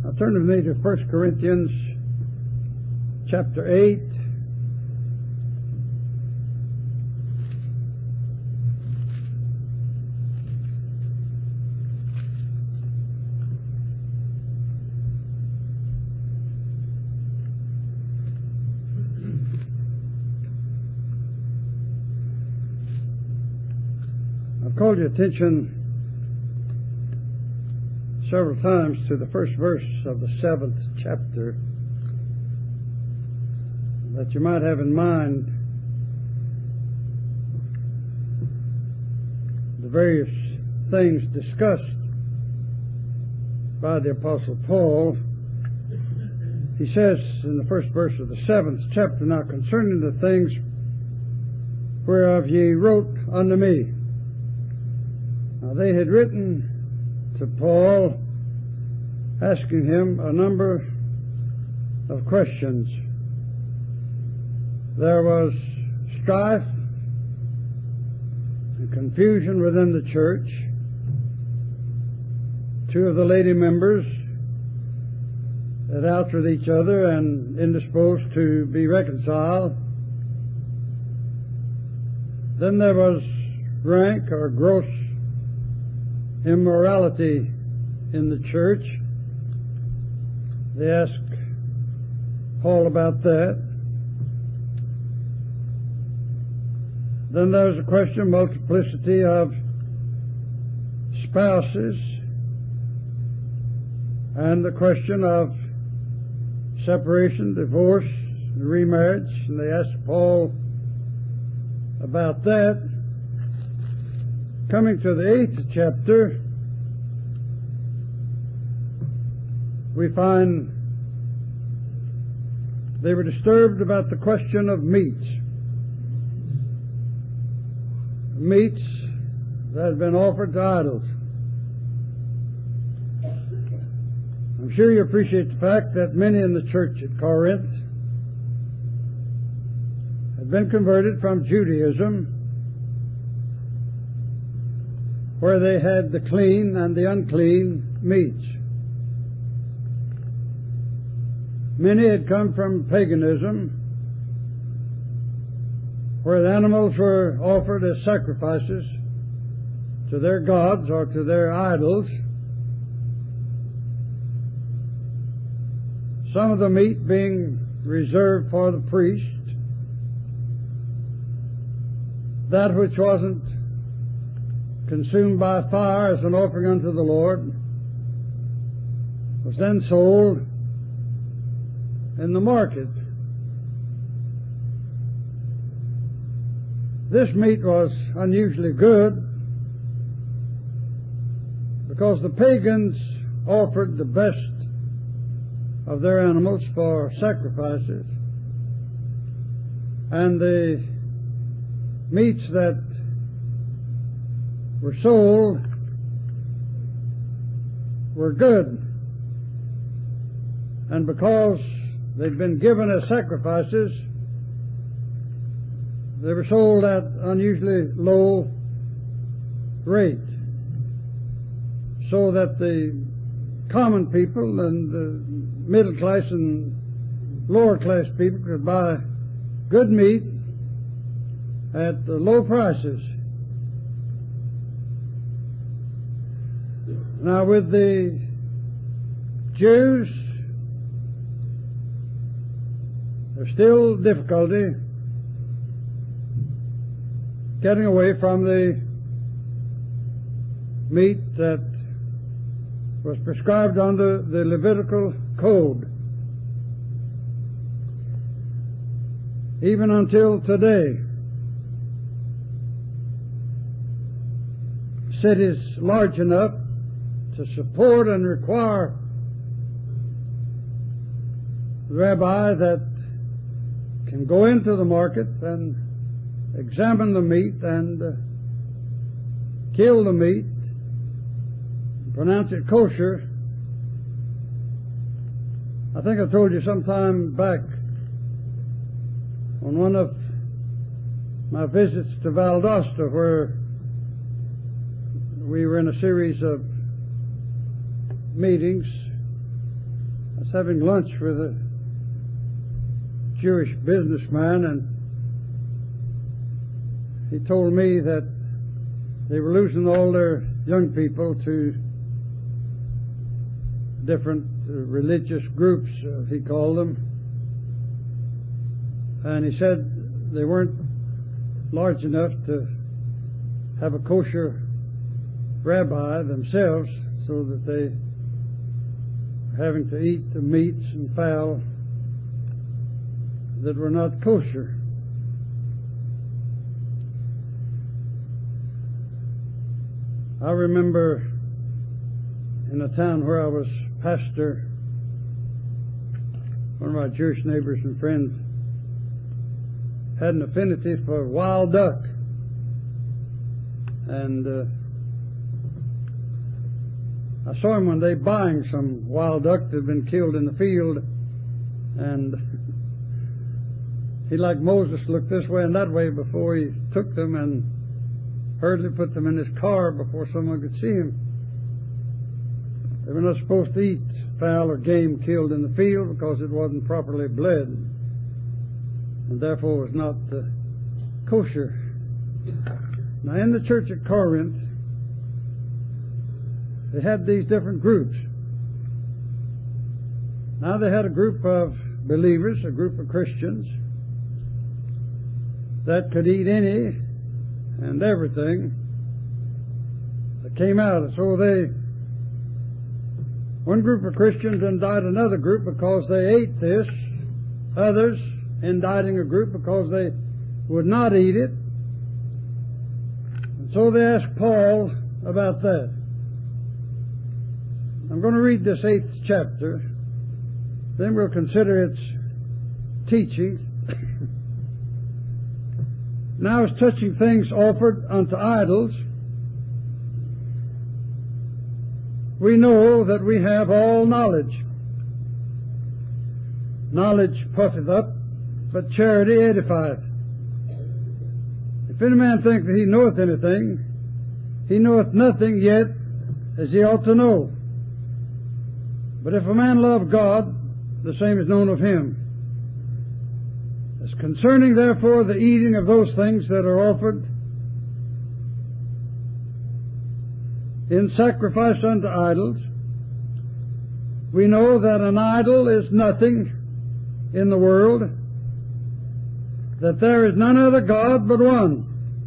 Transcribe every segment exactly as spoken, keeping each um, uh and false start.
Now turn with me to First Corinthians chapter eight. I've called your attention several times to the first verse of the seventh chapter, that you might have in mind the various things discussed by the Apostle Paul. He says in the first verse of the seventh chapter, "Now concerning the things whereof ye wrote unto me." Now they had written to Paul, asking him a number of questions. There was strife and confusion within the church. Two of the lady members at outs with each other and indisposed to be reconciled. Then there was rank or gross immorality in the church. They asked Paul about that. Then there was a question of multiplicity of spouses and the question of separation, divorce, and remarriage. And they asked Paul about that. Coming to the eighth chapter, we find they were disturbed about the question of meats. Meats that had been offered to idols. I'm sure you appreciate the fact that many in the church at Corinth had been converted from Judaism, where they had the clean and the unclean meats. Many had come from paganism, where the animals were offered as sacrifices to their gods or to their idols. Some of the meat being reserved for the priest. That which wasn't consumed by fire as an offering unto the Lord was then sold in the market. This meat was unusually good because the pagans offered the best of their animals for sacrifices, and the meats that were sold were good, and because they'd been given as sacrifices, they were sold at unusually low rate, so that the common people and the middle class and lower class people could buy good meat at low prices. Now, with the Jews, there's still difficulty getting away from the meat that was prescribed under the Levitical code. Even until today, cities large enough to support and require the rabbi that can go into the market and examine the meat and uh, kill the meat, and pronounce it kosher. I think I told you some time back on one of my visits to Valdosta, where we were in a series of meetings was having lunch with a Jewish businessman, and he told me that they were losing all their young people to different uh, religious groups, as he called them. And he said they weren't large enough to have a kosher rabbi themselves, so that they were having to eat the meats and fowl that were not kosher. I remember in a town where I was pastor, one of my Jewish neighbors and friends had an affinity for wild duck. And uh, I saw him one day buying some wild duck that had been killed in the field, and he, like Moses, looked this way and that way before he took them, and hurriedly put them in his car before someone could see him. They were not supposed to eat fowl or game killed in the field because it wasn't properly bled, and therefore was not uh, kosher. Now, in the church at Corinth, they had these different groups. Now they had a group of believers, a group of Christians, that could eat any and everything that came out. So they, one group of Christians indicted another group because they ate this, others indicting a group because they would not eat it. And so they asked Paul about that. I'm going to read this eighth chapter, then we'll consider its teaching. Now, as touching things offered unto idols, we know that we have all knowledge. Knowledge puffeth up, but charity edifieth. If any man think that he knoweth anything, he knoweth nothing yet as he ought to know. But if a man love God, the same is known of him. As concerning, therefore, the eating of those things that are offered in sacrifice unto idols, we know that an idol is nothing in the world, that there is none other God but one.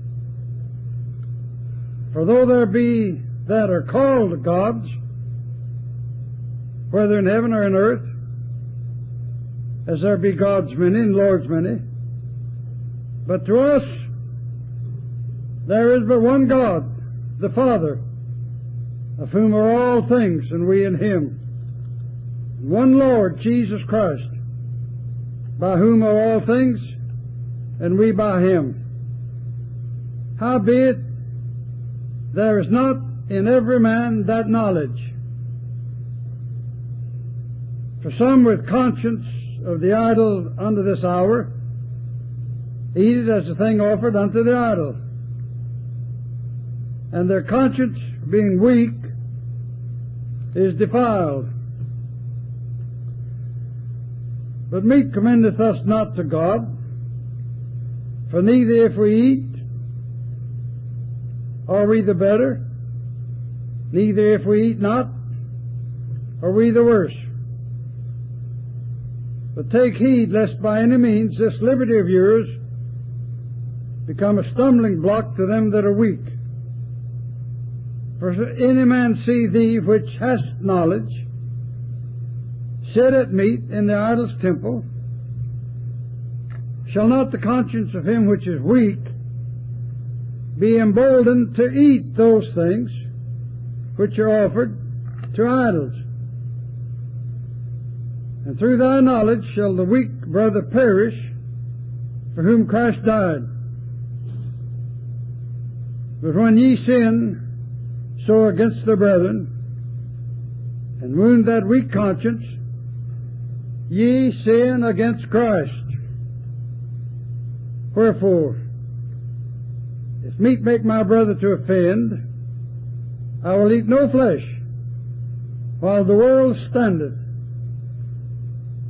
For though there be that are called gods, whether in heaven or in earth, as there be gods many and lords many, but to us there is but one God, the Father, of whom are all things, and we in Him, and one Lord, Jesus Christ, by whom are all things, and we by Him. Howbeit, there is not in every man that knowledge. For some with conscience of the idol unto this hour eat it as a thing offered unto the idol, and their conscience being weak is defiled. But meat commendeth us not to God, for neither if we eat are we the better, neither if we eat not are we the worse. But take heed lest by any means this liberty of yours become a stumbling block to them that are weak. For if any man see thee which hast knowledge sit at meat in the idol's temple, shall not the conscience of him which is weak be emboldened to eat those things which are offered to idols? And through thy knowledge shall the weak brother perish, for whom Christ died. But when ye sin so against the brethren, and wound that weak conscience, ye sin against Christ. Wherefore, if meat make my brother to offend, I will eat no flesh, while the world standeth,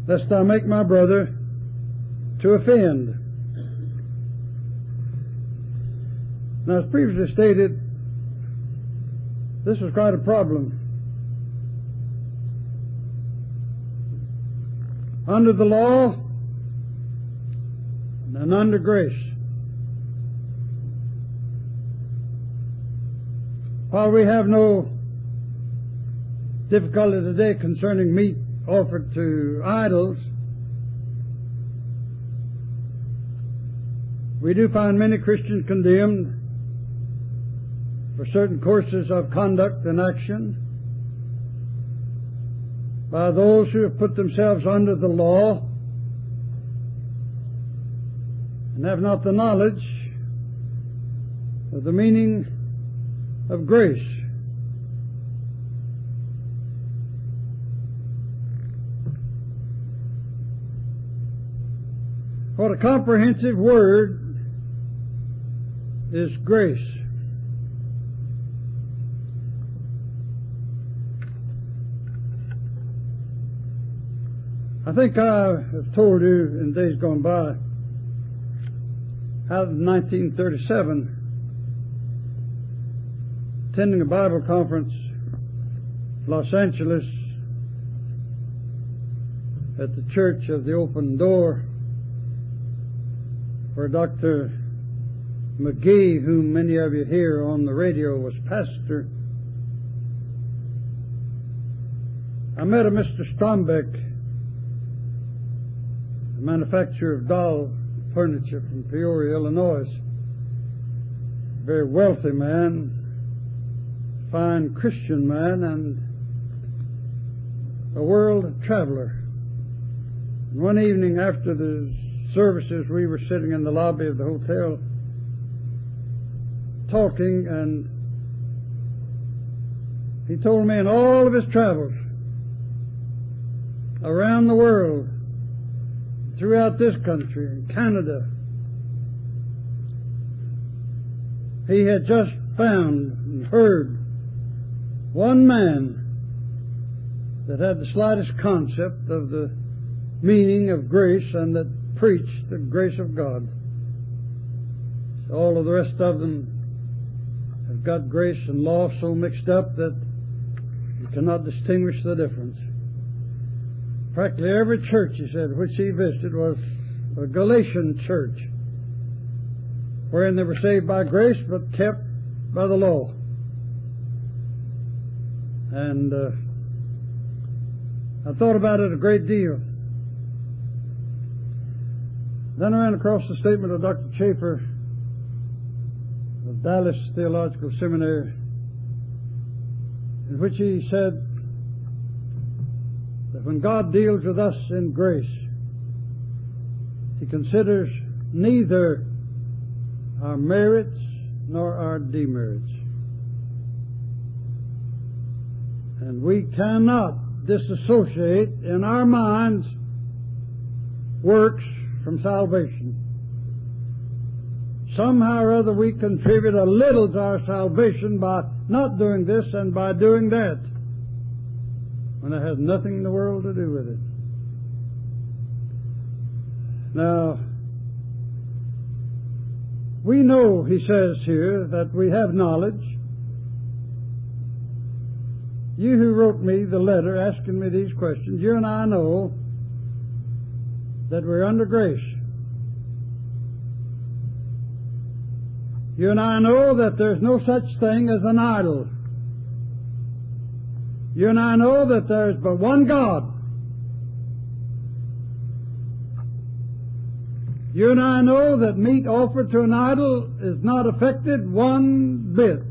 lest I make my brother to offend. Now, as previously stated, this is quite a problem. Under the law and under grace. While we have no difficulty today concerning meat offered to idols, we do find many Christians condemned for certain courses of conduct and action by those who have put themselves under the law and have not the knowledge of the meaning of grace. What a comprehensive word is grace. I think I have told you in days gone by how in nineteen thirty-seven, attending a Bible conference in Los Angeles at the Church of the Open Door, where Doctor McGee, whom many of you hear on the radio, was pastor, I met a Mister Strombeck, a manufacturer of doll furniture from Peoria, Illinois. A very wealthy man, fine Christian man, and a world traveler. And one evening after the services, we were sitting in the lobby of the hotel talking, and he told me in all of his travels around the world, throughout this country and Canada, he had just found and heard one man that had the slightest concept of the meaning of grace and that preached the grace of God. So all of the rest of them have got grace and law so mixed up that you cannot distinguish the difference. Practically every church, he said, which he visited was a Galatian church, wherein they were saved by grace but kept by the law. And uh, I thought about it a great deal. Then I ran across the statement of Doctor Chafer of Dallas Theological Seminary, in which he said that when God deals with us in grace, He considers neither our merits nor our demerits. And we cannot disassociate in our minds works from salvation. Somehow or other we contribute a little to our salvation by not doing this and by doing that, when it has nothing in the world to do with it. Now, we know, he says here, that we have knowledge. You who wrote me the letter asking me these questions, you and I know that we're under grace. You and I know that there's no such thing as an idol. You and I know that there is but one God. You and I know that meat offered to an idol is not affected one bit.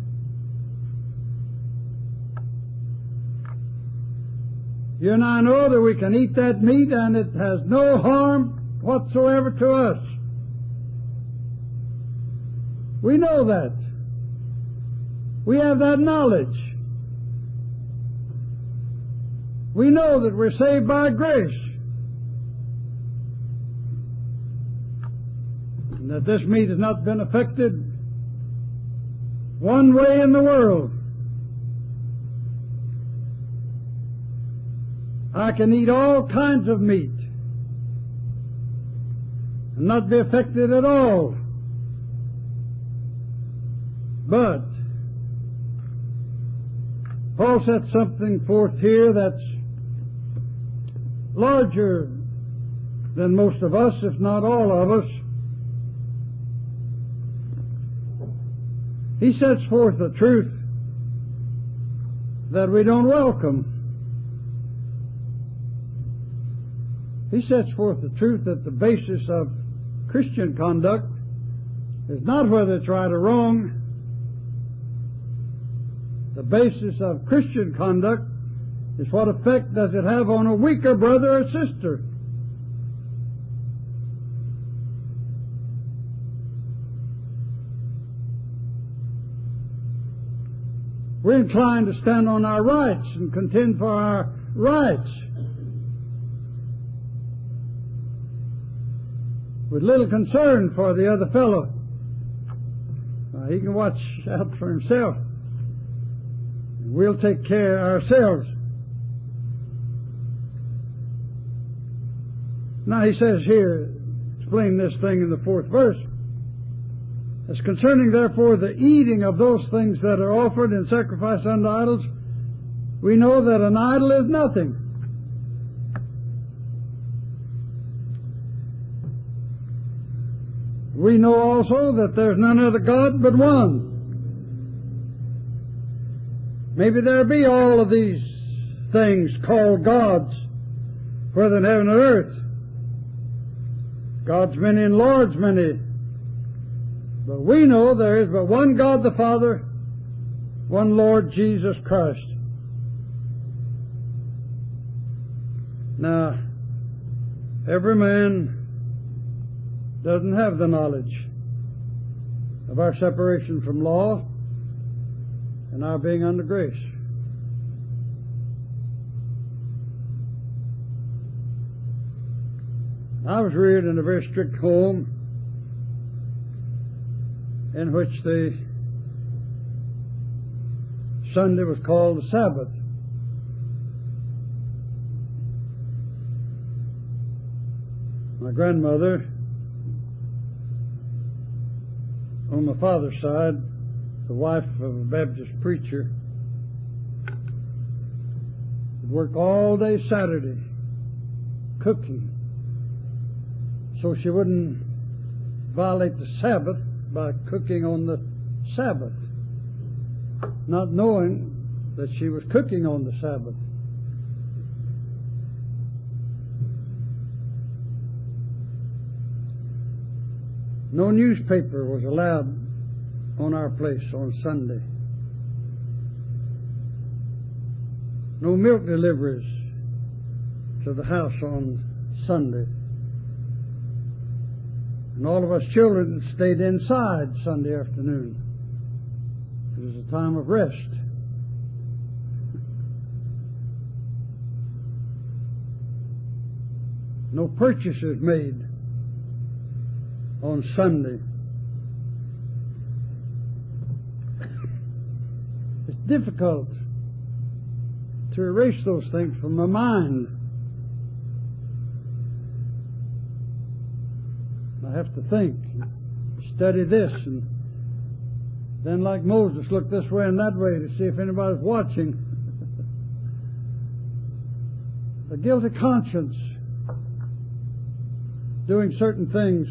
You and I know that we can eat that meat and it has no harm whatsoever to us. We know that. We have that knowledge. We know that we're saved by grace, and that this meat has not been affected one way in the world. I can eat all kinds of meat and not be affected at all. But Paul set something forth here that's larger than most of us, if not all of us. He sets forth a truth that we don't welcome. He sets forth the truth that the basis of Christian conduct is not whether it's right or wrong. The basis of Christian conduct is what effect does it have on a weaker brother or sister. We're inclined to stand on our rights and contend for our rights, with little concern for the other fellow. Uh, he can watch out for himself. We'll take care ourselves. Now he says here, explain this thing in the fourth verse. As concerning therefore the eating of those things that are offered in sacrifice unto idols, we know that an idol is nothing. We know also that there's none other God but one. Maybe there be all of these things called gods, whether in heaven or earth. Gods many and lords many. But we know there is but one God the Father, one Lord Jesus Christ. Now, every man doesn't have the knowledge of our separation from law and our being under grace. I was reared in a very strict home in which the Sunday was called the Sabbath. My grandmother, on my father's side, the wife of a Baptist preacher, would work all day Saturday cooking so she wouldn't violate the Sabbath by cooking on the Sabbath, not knowing that she was cooking on the Sabbath. No newspaper was allowed on our place on Sunday. No milk deliveries to the house on Sunday. And all of us children stayed inside Sunday afternoon. It was a time of rest. No purchases made on Sunday. It's difficult to erase those things from my mind. I have to think, study this, and then, like Moses, look this way and that way to see if anybody's watching. A guilty conscience, doing certain things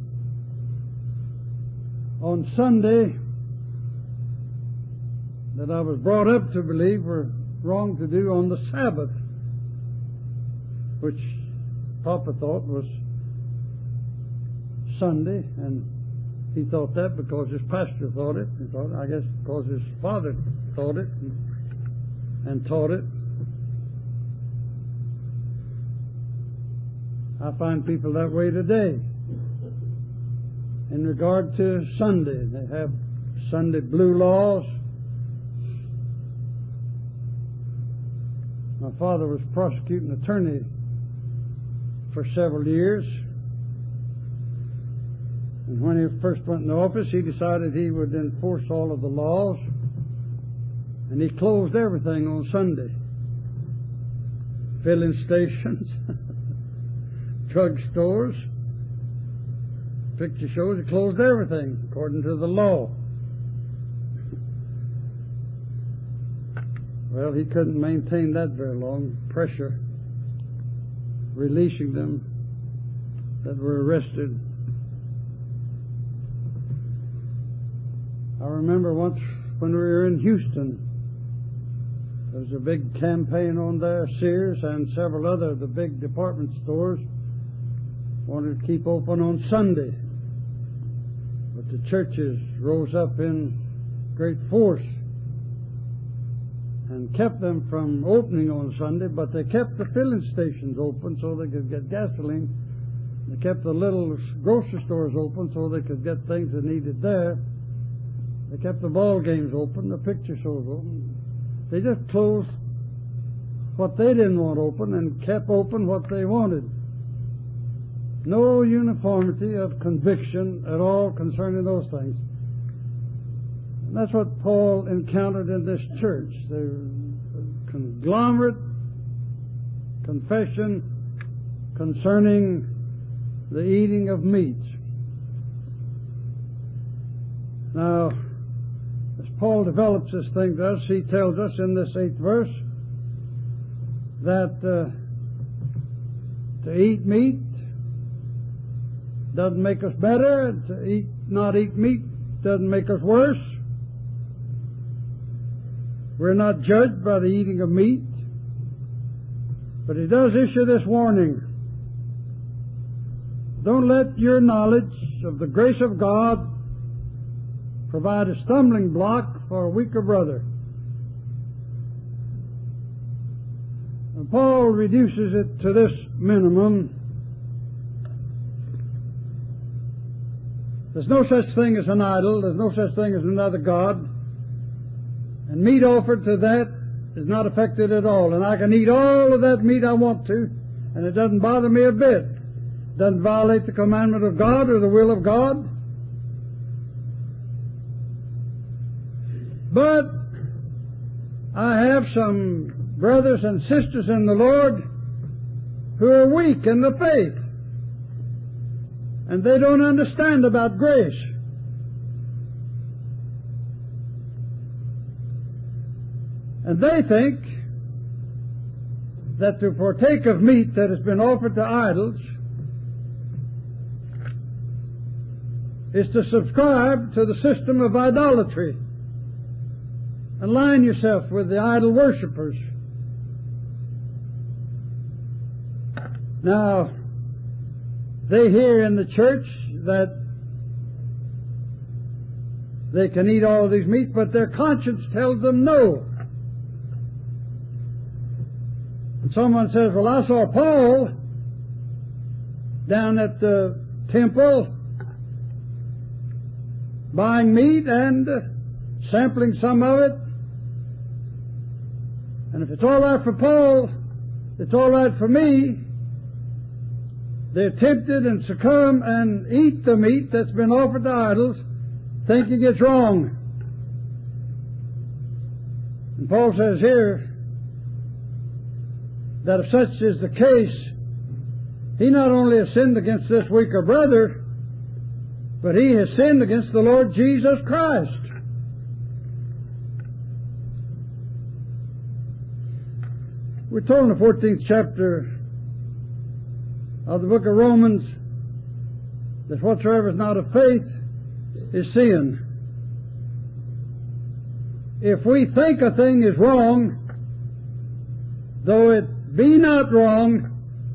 on Sunday that I was brought up to believe were wrong to do on the Sabbath, which Papa thought was Sunday, and he thought that because his pastor thought it. He thought, I guess, because his father thought it and, and taught it. I find people that way today. In regard to Sunday, they have Sunday blue laws. My father was prosecuting attorney for several years. And when he first went into office, he decided he would enforce all of the laws. And he closed everything on Sunday. filling stations, drug stores, picture shows. He closed everything according to the law. Well, he couldn't maintain that very long. Pressure releasing them that were arrested. I remember once when we were in Houston, there was a big campaign on there. Sears and several other of the big department stores wanted to keep open on Sunday. But the churches rose up in great force and kept them from opening on Sunday, but they kept the filling stations open so they could get gasoline. They kept the little grocery stores open so they could get things they needed there. They kept the ball games open, the picture shows open. They just closed what they didn't want open and kept open what they wanted. No uniformity of conviction at all concerning those things. And that's what Paul encountered in this church. The conglomerate confession concerning the eating of meats. Now, as Paul develops this thing to us, he tells us in this eighth verse that uh, to eat meat doesn't make us better. To eat, not eat meat doesn't make us worse. We're not judged by the eating of meat. But he does issue this warning. Don't let your knowledge of the grace of God provide a stumbling block for a weaker brother. And Paul reduces it to this minimum. There's no such thing as an idol. There's no such thing as another God. And meat offered to that is not affected at all. And I can eat all of that meat I want to, and it doesn't bother me a bit. It doesn't violate the commandment of God or the will of God. But I have some brothers and sisters in the Lord who are weak in the faith. And they don't understand about grace. And they think that to partake of meat that has been offered to idols is to subscribe to the system of idolatry. Align yourself with the idol worshippers. Now, they hear in the church that they can eat all of these meats, but their conscience tells them no. And someone says, well, I saw Paul down at the temple buying meat and sampling some of it. And if it's all right for Paul, it's all right for me. They're tempted and succumb and eat the meat that's been offered to idols, thinking it's wrong. And Paul says here that if such is the case, he not only has sinned against this weaker brother, but he has sinned against the Lord Jesus Christ. We're told in the fourteenth chapter of the book of Romans that whatsoever is not of faith is sin. If we think a thing is wrong, though it be not wrong,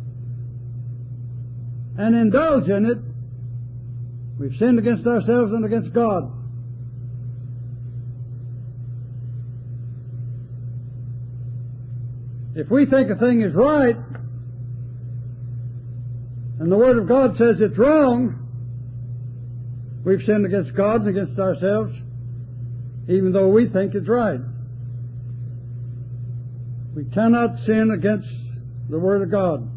and indulge in it, we've sinned against ourselves and against God. If we think a thing is right, and the Word of God says it's wrong, we've sinned against God and against ourselves, even though we think it's right. We cannot sin against the Word of God.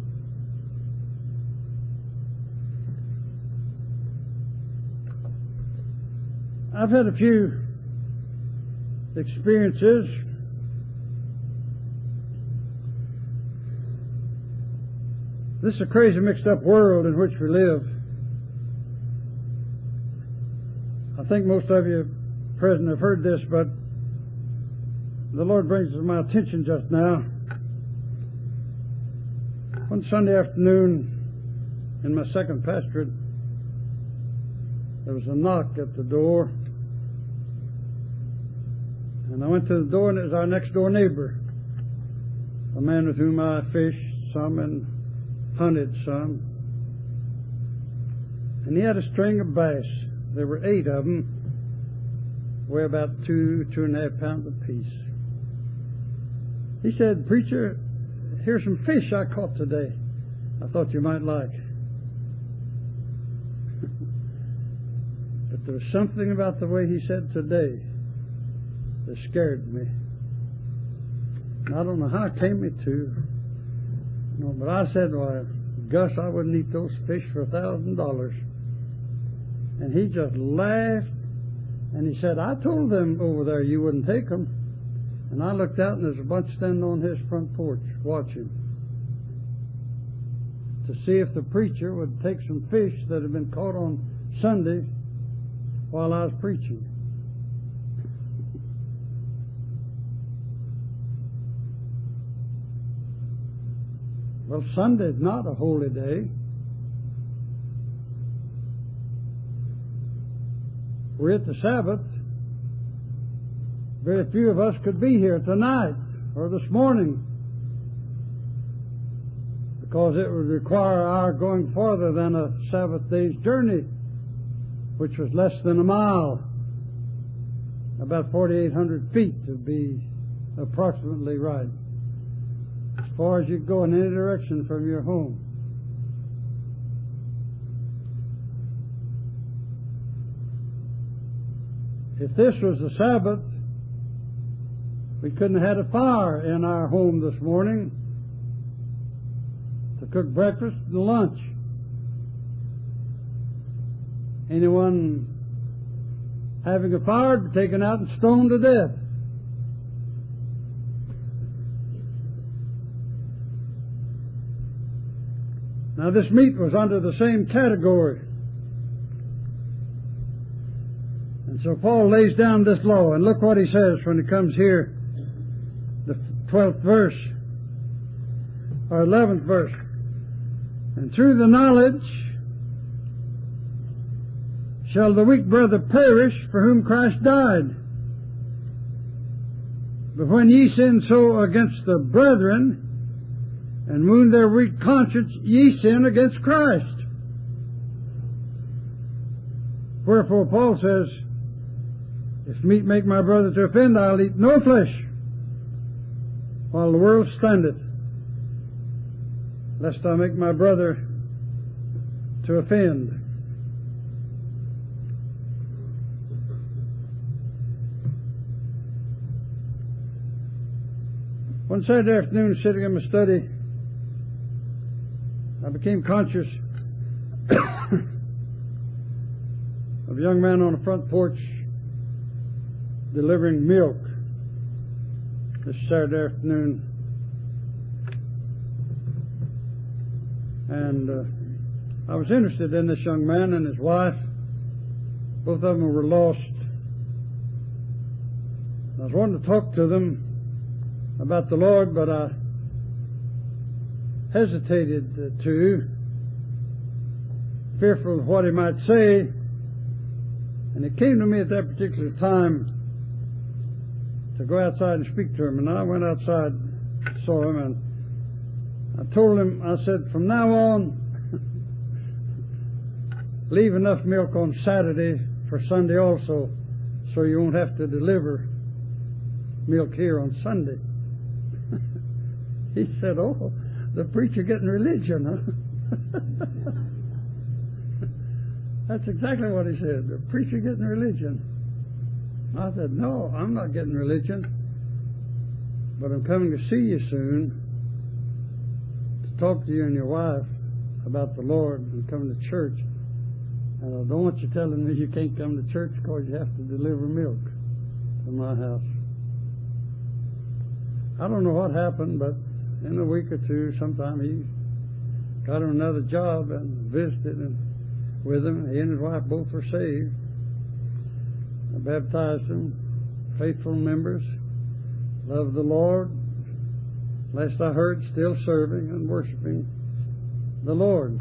I've had a few experiences This is a crazy mixed up world in which we live. I think most of you present have heard this, but the Lord brings it to my attention just now. One Sunday afternoon in my second pastorate, there was a knock at the door. And I went to the door, and it was our next door neighbor, a man with whom I fished some and hunted some. And he had a string of bass. There were eight of them, weigh about two, two and a half pounds apiece. He said, "Preacher, here's some fish I caught today. I thought you might like." But there was something about the way he said "today" that scared me. And I don't know how it came me to. You know, but I said, "Well, Gus, I wouldn't eat those fish for a thousand dollars." And he just laughed, and he said, "I told them over there you wouldn't take them." And I looked out, and there's a bunch standing on his front porch watching to see if the preacher would take some fish that had been caught on Sunday while I was preaching. Well, Sunday's not a holy day. We're at the Sabbath. Very few of us could be here tonight or this morning because it would require our going farther than a Sabbath day's journey, which was less than a mile, about forty-eight hundred feet to be approximately right, as far as you go in any direction from your home. If this was the Sabbath, we couldn't have had a fire in our home this morning to cook breakfast and lunch. Anyone having a fire would be taken out and stoned to death. Now, this meat was under the same category. And so Paul lays down this law, and look what he says when he comes here, the twelfth verse, or eleventh verse. "And through the knowledge shall the weak brother perish for whom Christ died. But when ye sin so against the brethren, and wound their weak conscience, ye sin against Christ. Wherefore Paul says, If meat make my brother to offend, I'll eat no flesh, while the world standeth, lest I make my brother to offend." One Saturday afternoon, sitting in my study, I became conscious of a young man on the front porch delivering milk this Saturday afternoon. And uh, I was interested in this young man and his wife. Both of them were lost. I was wanting to talk to them about the Lord, but I hesitated to, fearful of what he might say. And it came to me at that particular time to go outside and speak to him. And I went outside, saw him, and I told him, I said, "From now on, leave enough milk on Saturday for Sunday also, so you won't have to deliver milk here on Sunday." He said, "Oh, the preacher getting religion, huh?" That's exactly what he said, the preacher getting religion. I said, "No, I'm not getting religion, but I'm coming to see you soon to talk to you and your wife about the Lord and coming to church. And I don't want you telling me you can't come to church because you have to deliver milk to my house." I don't know what happened, but in a week or two, sometime he got him another job and visited and with him. He and his wife both were saved. I baptized them, faithful members, love the Lord. Last I heard, still serving and worshiping the Lord.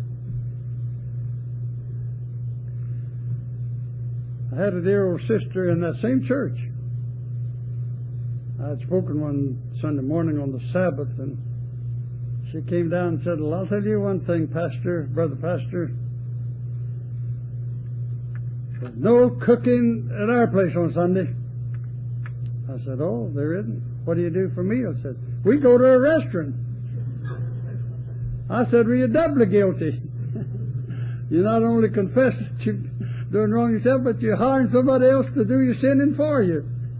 I had a dear old sister in that same church. I had spoken one Sunday morning on the Sabbath, and she came down and said, "Well, I'll tell you one thing, Pastor, Brother Pastor. There's no cooking at our place on Sunday." I said, "Oh, there isn't. What do you do for meals?" I said, "We go to a restaurant." I said, "Well, you're doubly guilty. You not only confess that you're doing wrong yourself, but you're hiring somebody else to do your sinning for you."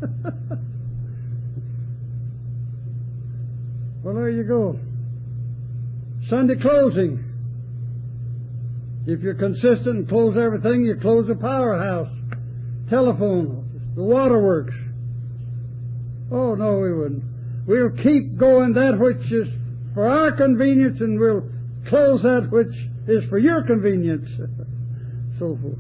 Well, there you go. Sunday closing. If you're consistent and close everything, you close the powerhouse, telephone, the waterworks. Oh, no, we wouldn't. We'll keep going that which is for our convenience, and we'll close that which is for your convenience. So forth.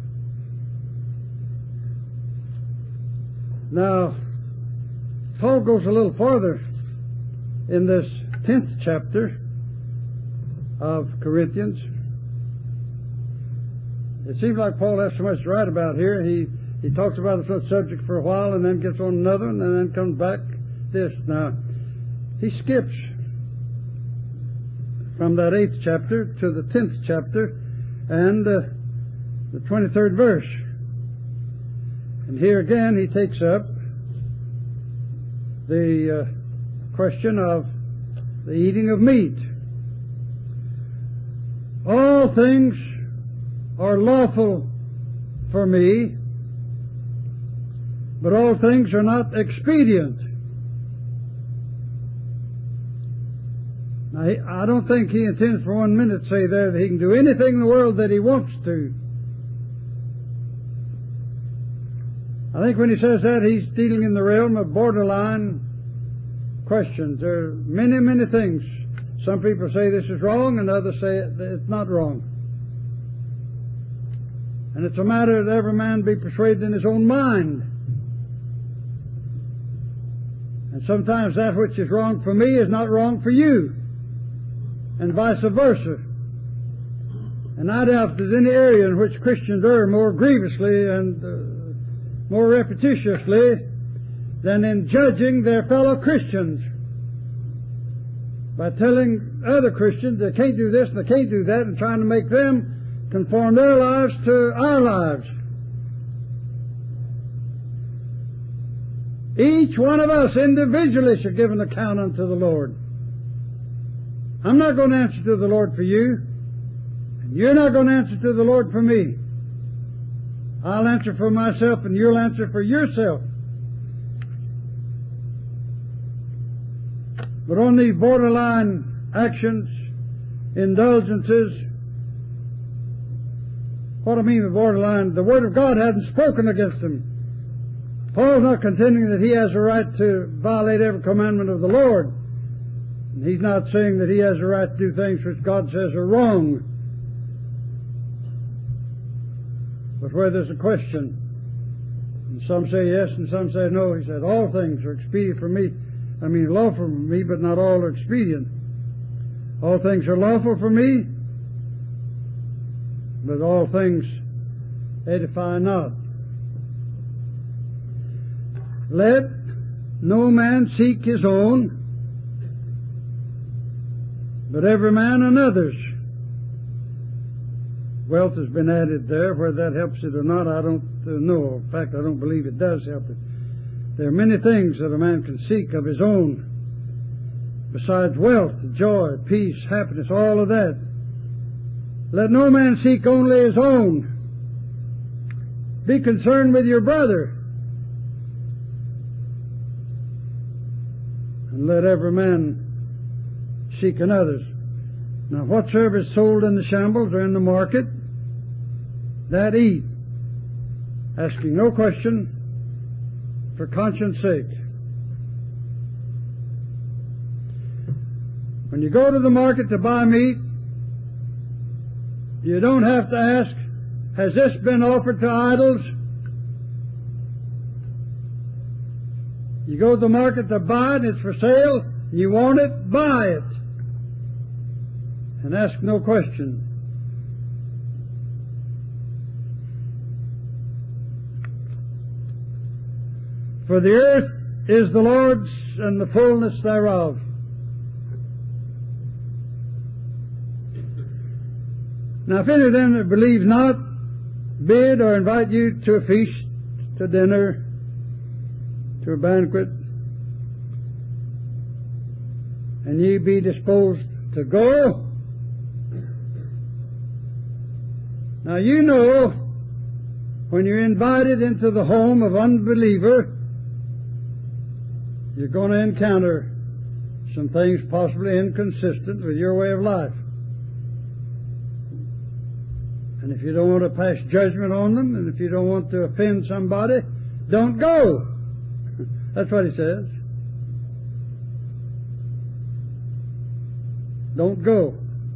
Now, Paul goes a little farther in this tenth chapter of Corinthians. It seems like Paul has so much to write about here. He he talks about a subject for a while and then gets on another one and then comes back this. Now, he skips from that eighth chapter to the tenth chapter and uh, the twenty-third verse. And here again he takes up the uh, question of the eating of meat. All things are lawful for me, but all things are not expedient. Now, I don't think he intends for one minute to say there that he can do anything in the world that he wants to. I think when he says that, he's dealing in the realm of borderline questions. There are many, many things. Some people say this is wrong, and others say it's not wrong. And it's a matter that every man be persuaded in his own mind. And sometimes that which is wrong for me is not wrong for you, and vice versa. And I doubt if there's any area in which Christians err more grievously and uh, more repetitiously than in judging their fellow Christians by telling other Christians they can't do this and they can't do that, and trying to make them conform their lives to our lives. Each one of us individually should give an account unto the Lord. I'm not going to answer to the Lord for you, and you're not going to answer to the Lord for me. I'll answer for myself, and you'll answer for yourself. But on these borderline actions, indulgences, what I mean by borderline, the Word of God hadn't spoken against them. Paul's not contending that he has a right to violate every commandment of the Lord. And he's not saying that he has a right to do things which God says are wrong. But where there's a question, and some say yes and some say no, he said, all things are expedient for me. I mean, lawful for me, but not all are expedient. All things are lawful for me, but all things edify not. Let no man seek his own, but every man another's. Wealth has been added there. Whether that helps it or not, I don't uh, know. In fact, I don't believe it does help it. There are many things that a man can seek of his own, besides wealth, joy, peace, happiness, all of that. Let no man seek only his own. Be concerned with your brother. And let every man seek another's. Now, whatsoever is sold in the shambles or in the market, that eat, asking no question, for conscience sake. When you go to the market to buy meat, You don't have to ask, has this been offered to idols? You go to the market to buy it, it's for sale, you want it, buy it. And ask no question. For the earth is the Lord's and the fullness thereof. Now if any of them that believe not bid or invite you to a feast, to dinner, to a banquet, and ye be disposed to go, now you know when you're invited into the home of unbeliever, you're going to encounter some things possibly inconsistent with your way of life. And if you don't want to pass judgment on them, and if you don't want to offend somebody, don't go. That's what he says. Don't go.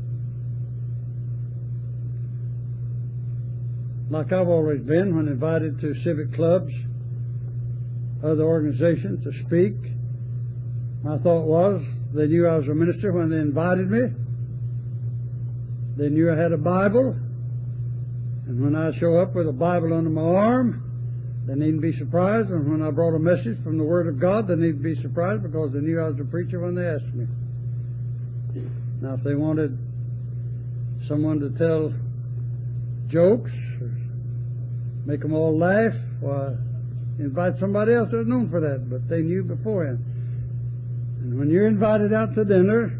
Like I've always been when invited to civic clubs, other organizations to speak. My thought was, they knew I was a minister when they invited me. They knew I had a Bible. And when I show up with a Bible under my arm, they needn't be surprised. And when I brought a message from the Word of God, they needn't be surprised because they knew I was a preacher when they asked me. Now, if they wanted someone to tell jokes, or make them all laugh, why, invite somebody else that was known for that, but they knew beforehand. And when you're invited out to dinner,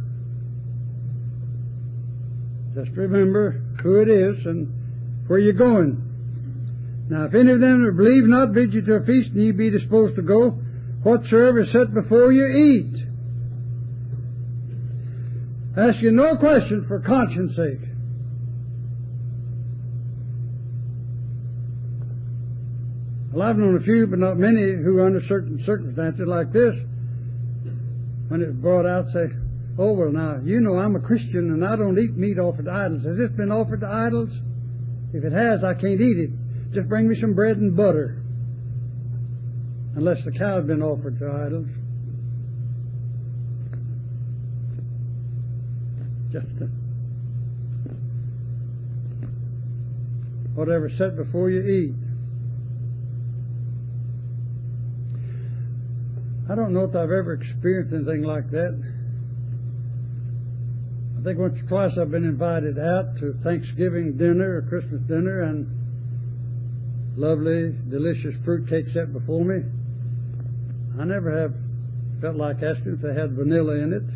just remember who it is and where you're going. Now, if any of them that believe not bid you to a feast, and ye be disposed to go, whatsoever is set before you, eat. Ask you no question for conscience sake. Well, I've known a few, but not many, who under certain circumstances like this, when it was brought out, say, oh, well, now, you know I'm a Christian and I don't eat meat offered to idols. Has this been offered to idols? If it has, I can't eat it. Just bring me some bread and butter. Unless the cow has been offered to idols. Just a, whatever set before you, eat. I don't know if I've ever experienced anything like that. I think once or twice I've been invited out to Thanksgiving dinner or Christmas dinner, and lovely, delicious fruit cake set before me. I never have felt like asking if they had vanilla in it.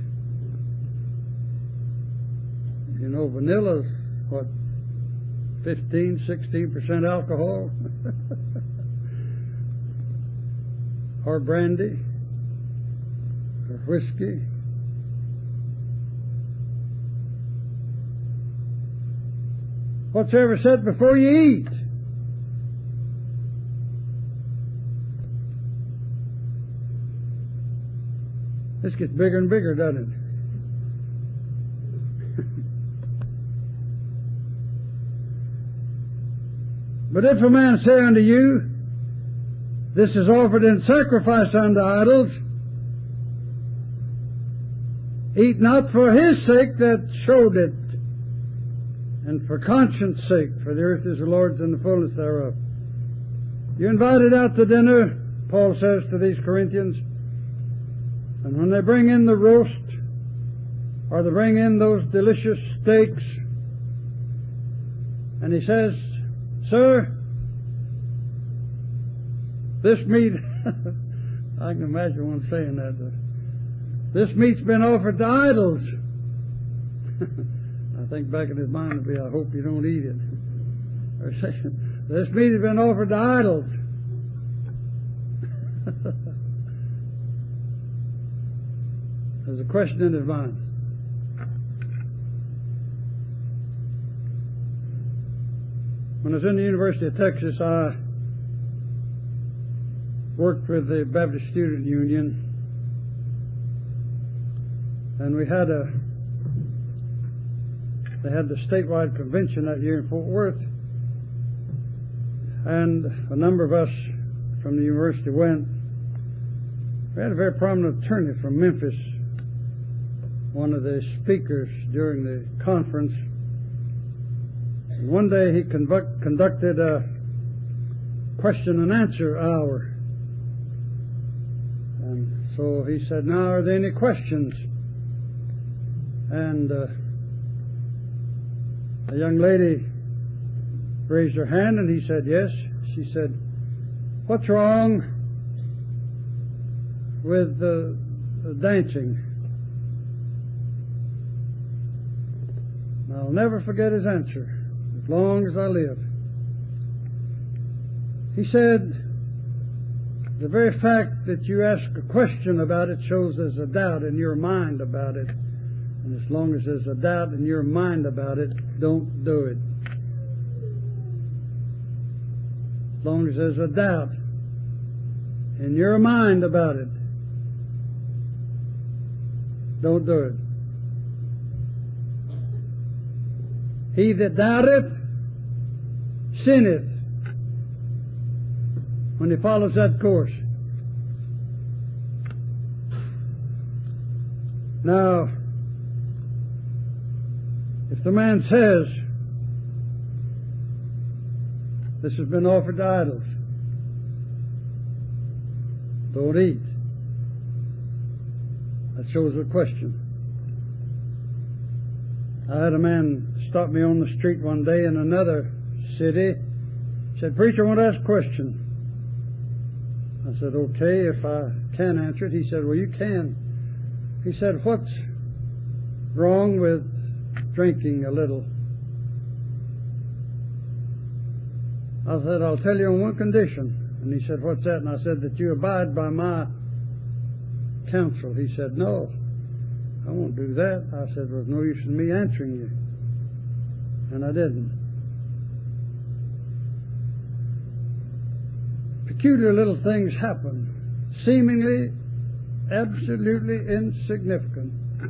You know, vanilla's, what, fifteen, sixteen percent alcohol? Or brandy? Or whiskey? Whatsoever set before you, eat. This gets bigger and bigger, doesn't it? But if a man say unto you, this is offered in sacrifice unto idols, eat not for his sake that showed it, and for conscience sake, for the earth is the Lord's and the fullness thereof. You're invited out to dinner, Paul says to these Corinthians, and when they bring in the roast, or they bring in those delicious steaks, and he says, sir, this meat, I can imagine one saying that, this meat's been offered to idols. I think back in his mind would be, I hope you don't eat it. Or saying, this meat has been offered to idols. There's a question in his mind. When I was in the University of Texas, I worked with the Baptist Student Union, and we had a they had the statewide convention that year in Fort Worth, and a number of us from the university went. We had a very prominent attorney from Memphis, one of the speakers during the conference. And one day he conduct, conducted a question and answer hour. And so he said, now, are there any questions? And uh, a young lady raised her hand, and he said, yes. She said, what's wrong with the, the dancing? I'll never forget his answer as long as I live. He said, the very fact that you ask a question about it shows there's a doubt in your mind about it. And as long as there's a doubt in your mind about it, don't do it. As long as there's a doubt in your mind about it, don't do it. He that doubteth sinneth, when he follows that course. Now, if the man says, this has been offered to idols, don't eat, that shows a question. I had a man stop me on the street one day in another city. He said, preacher, I want to ask a question. I said, okay, if I can answer it. He said, well, you can. He said, what's wrong with drinking a little? I said, I'll tell you on one condition. And he said, what's that? And I said, that you abide by my counsel. He said, no, I won't do that. I said, well, there's no use in me answering you. And I didn't. Peculiar little things happen, seemingly absolutely insignificant.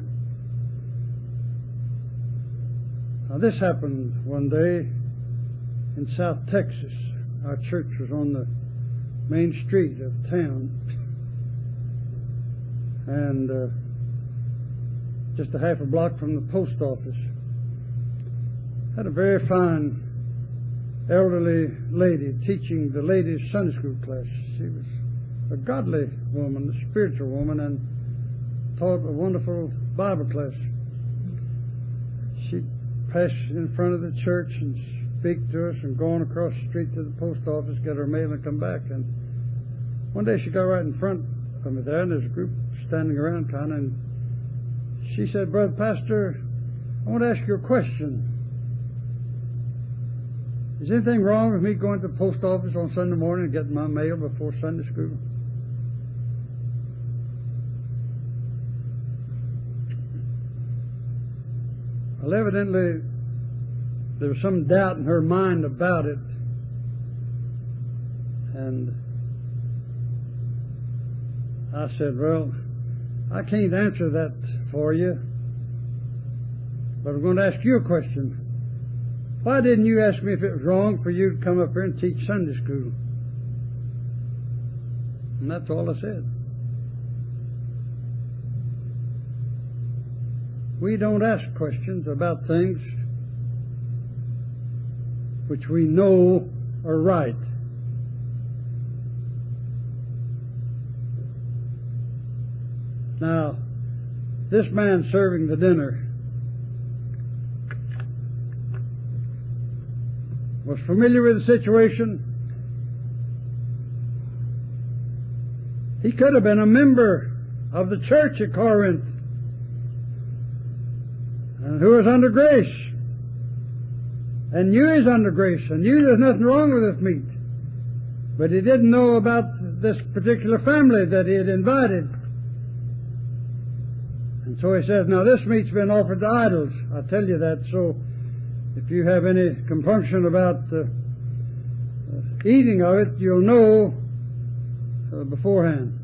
Now, this happened one day in South Texas. Our church was on the main street of town, and uh, just a half a block from the post office. Had a very fine elderly lady teaching the ladies' Sunday school class. She was a godly woman, a spiritual woman, and taught a wonderful Bible class. She'd pass in front of the church and speak to us and go on across the street to the post office, get her mail, and come back. And one day she got right in front of me there, and there's a group standing around kind of, and she said, Brother Pastor, I want to ask you a question. Is anything wrong with me going to the post office on Sunday morning and getting my mail before Sunday school? Well, evidently, there was some doubt in her mind about it. And I said, well, I can't answer that for you, but I'm going to ask you a question. Why didn't you ask me if it was wrong for you to come up here and teach Sunday school? And that's all I said. We don't ask questions about things which we know are right. Now, this man serving the dinner was familiar with the situation. He could have been a member of the church at Corinth, and who was under grace, and knew he's under grace, and knew there's nothing wrong with this meat. But he didn't know about this particular family that he had invited. And so he says, now this meat's been offered to idols. I tell you that, so if you have any compunction about uh, uh, eating of it, you'll know uh, beforehand.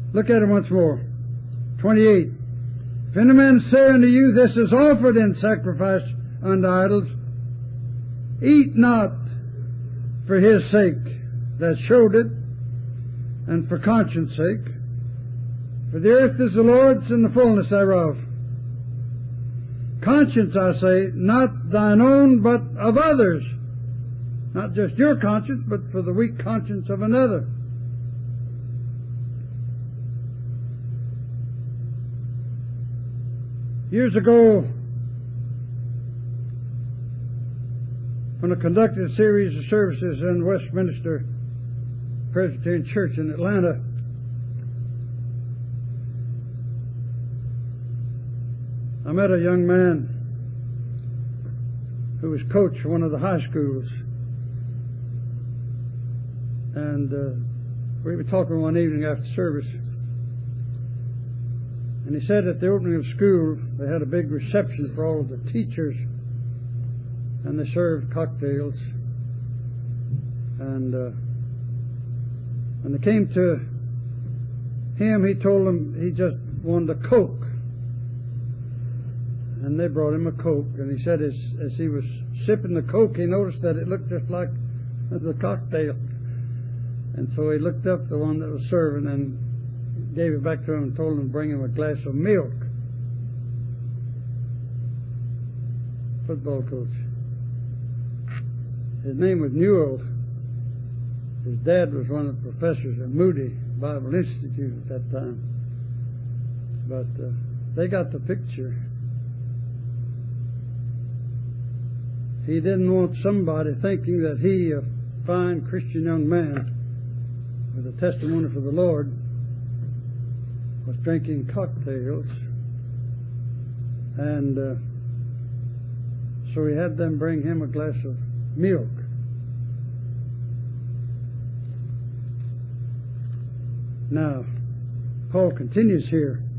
Look at it once more. twenty-eight. If any man say unto you, this is offered in sacrifice unto idols, eat not for his sake that showed it, and for conscience sake. For the earth is the Lord's and the fullness thereof. Conscience, I say, not thine own, but of others. Not just your conscience, but for the weak conscience of another. Years ago, when I conducted a series of services in Westminster Presbyterian Church in Atlanta, I met a young man who was coach for one of the high schools. And uh, we were talking one evening after service. And he said at the opening of school, they had a big reception for all of the teachers. And they served cocktails. And uh, when they came to him, he told them he just wanted a Coke. And they brought him a Coke. And he said as, as he was sipping the Coke, he noticed that it looked just like the cocktail. And so he looked up the one that was serving and gave it back to him and told him to bring him a glass of milk. Football coach. His name was Newell. His dad was one of the professors at Moody Bible Institute at that time. But uh, they got the picture. He didn't want somebody thinking that he, a fine Christian young man with a testimony for the Lord, was drinking cocktails. And uh, so he had them bring him a glass of milk. Now, Paul continues here.